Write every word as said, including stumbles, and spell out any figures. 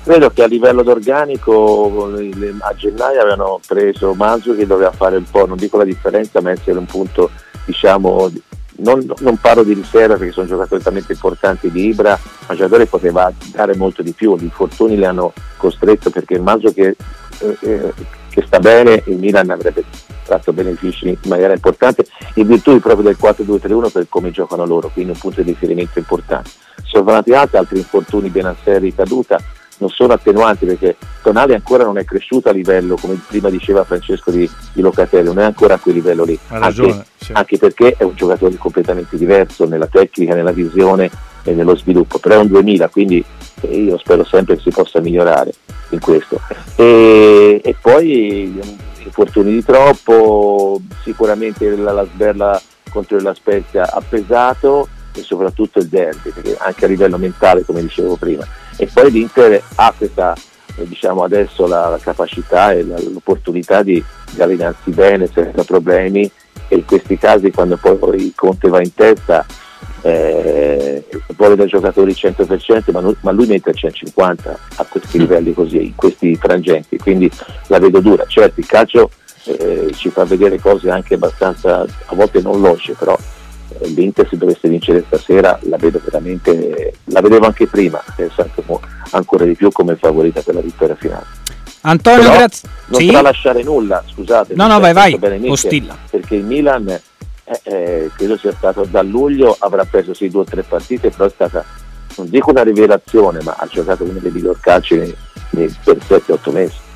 Credo che a livello d'organico a gennaio avevano preso Manzo che doveva fare un po', non dico la differenza, ma essere un punto, diciamo, non, non parlo di riserva perché sono giocatori talmente importanti di Ibra, ma il giocatore poteva dare molto di più, gli infortuni le hanno costretto perché il Manzo che, eh, che sta bene, il Milan avrebbe tratto benefici in maniera importante in virtù proprio del quattro due tre uno per come giocano loro, quindi un punto di riferimento importante. Sono tornati altri, altri infortuni, Benasser ricaduta, non sono attenuanti perché Tonali ancora non è cresciuto a livello, come prima diceva Francesco di, di Locatelli, non è ancora a quel livello lì, ragione, anche, sì. anche perché è un giocatore completamente diverso nella tecnica, nella visione e nello sviluppo, però è un duemila, quindi io spero sempre che si possa migliorare in questo. E, e poi infortuni di troppo, sicuramente la, la sberla contro la Spezia ha pesato e soprattutto il derby, perché anche a livello mentale, come dicevo prima. E poi l'Inter ha questa, eh, diciamo adesso la, la capacità e la, l'opportunità di, di allenarsi bene senza problemi, e in questi casi quando poi Conte va in testa eh, vuole da giocatori cento per cento, ma, non, ma lui mette il centocinquanta a questi livelli così, in questi frangenti, quindi la vedo dura. Certo, il calcio eh, ci fa vedere cose anche abbastanza, a volte non losce, però l'Inter se dovesse vincere stasera la vedo veramente, la vedevo anche prima, ancora di più come favorita per la vittoria finale. Antonio, grazie. Non sì? tralasciare nulla, scusate. No, no, vai, vai, Michel, ostilla. perché il Milan eh, eh, credo sia stato da luglio, avrà preso sì due o tre partite, però è stata, non dico una rivelazione, ma ha giocato uno dei miglior calci nei, nei, per sette otto mesi.